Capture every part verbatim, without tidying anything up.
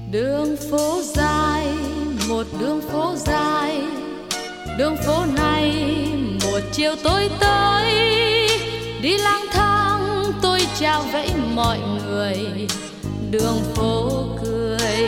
Đường phố dài, một đường phố dài, đường phố này một chiều tối tới, đi lang thang tôi chào vẫy mọi người, đường phố cười.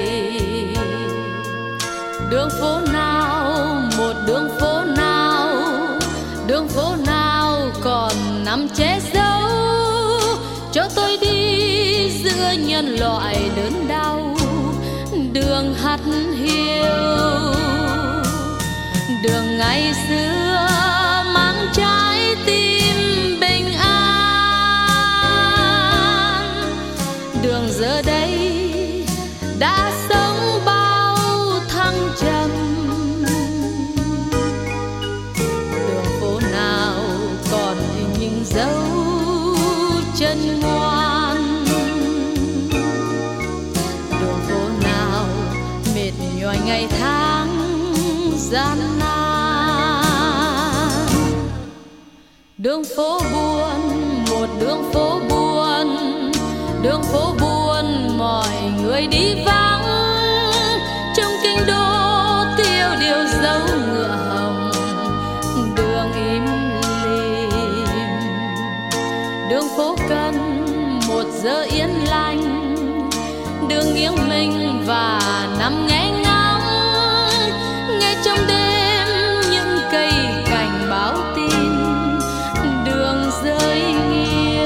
Đường phố nào, một đường phố nào, đường phố nào còn nằm che giấu cho tôi đi giữa nhân loại đớn đau. Đường hắt hiu, đường ngày xưa mang trái tim bình an, đường giờ đây đã sống bao thăng trầm. Đường phố nào còn những dấu chân ngoan, đường phố nào mệt nhòi ngày tháng gian nan. Đường phố buồn, một đường phố buồn, đường phố buồn mọi người đi vắng, trong kinh đô tiêu điều dấu ngựa hồng, đường im lìm. Đường phố cần một giờ yên lành, đường nghiêng mình và nằm nghe ngóng, nghe trong đêm những cây cảnh báo tin đường rơi nghiêng.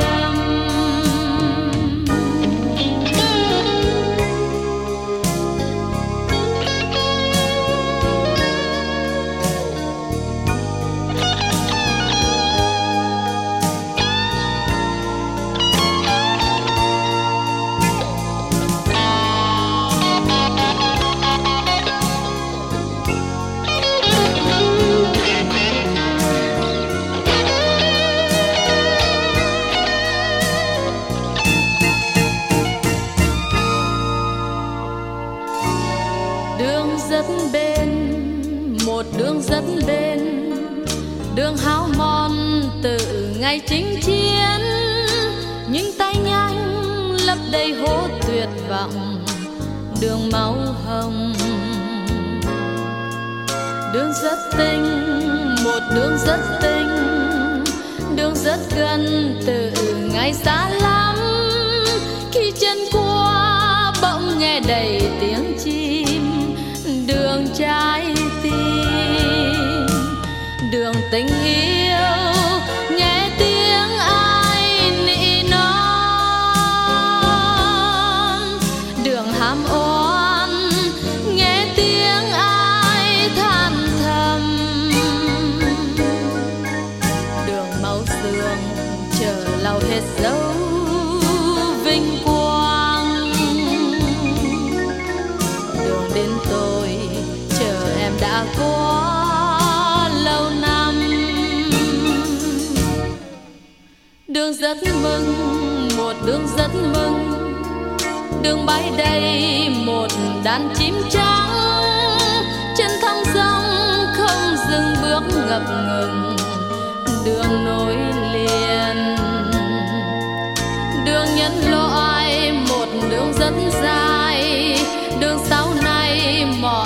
Đường rất bền, một đường rất bền, đường hao mòn từ ngày chinh chiến, những tay nhanh lấp đầy hố tuyệt vọng, đường máu hồng. Đường rất tinh, một đường rất tinh, đường rất gần từ ngày xa lắm, khi chân qua bỗng nghe đầy tiếng chim, đường trái tim, đường tình yêu nghe tiếng ai nỉ non, đường ham oan nghe tiếng ai than thầm, đường máu xương chờ lau hết dấu vinh quang, đường đến tôi chờ em đã quá lâu năm. Đường rất mừng, một đường rất mừng, đường bay đầy một đàn chim trắng, chân thong dong không dừng bước ngập ngừng, đường nối liền. Đường nhân loại một đường rất dài, đường sau này mọi